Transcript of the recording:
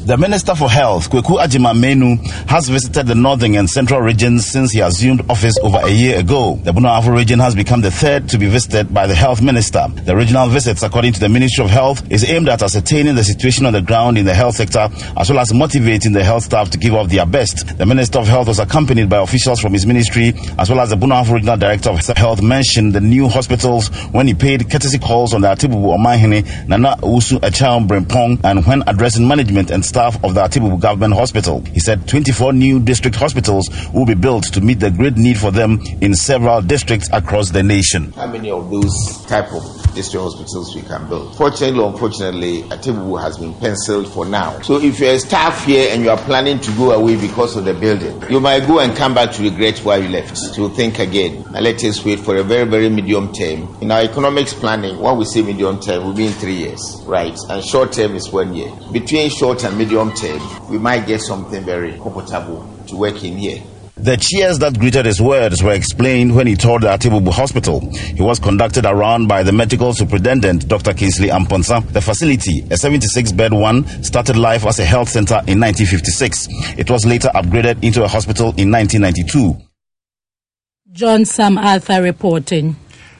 The Minister for Health, Kweku Agyeman-Manu, has visited the northern and central regions since he assumed office over a year ago. The Bono Ahafo region has become the third to be visited by the health minister. The regional visits, according to the Ministry of Health, is aimed at ascertaining the situation on the ground in the health sector, as well as motivating the health staff to give up their best. The Minister of Health was accompanied by officials from his ministry, as well as the Bono Ahafo Regional Director of Health mentioned the new hospitals when he paid courtesy calls on the Atibubu Omanhene, Nana Owusu Akyang Brempong, and when addressing management and staff of the Atibubu Government Hospital. He said 24 new district hospitals will be built to meet the great need for them in several districts across the nation. How many of those type of district hospitals we can build? Fortunately or unfortunately, Atibubu has been penciled for now. So if you're a staff here and you are planning to go away because of the building, you might go and come back to regret why you left. So think again. And let us wait for a very, very medium term. In our economics planning, when we say medium term, we mean 3 years, right? And short term is 1 year. Between short and medium term, we might get something very comfortable to work in here. The cheers that greeted his words were explained when he toured the Atibubu Hospital. He was conducted around by the medical superintendent, Dr. Kingsley Amponsa. The facility, a 76-bed one, started life as a health center in 1956. It was later upgraded into a hospital in 1992. John Sam Arthur reporting.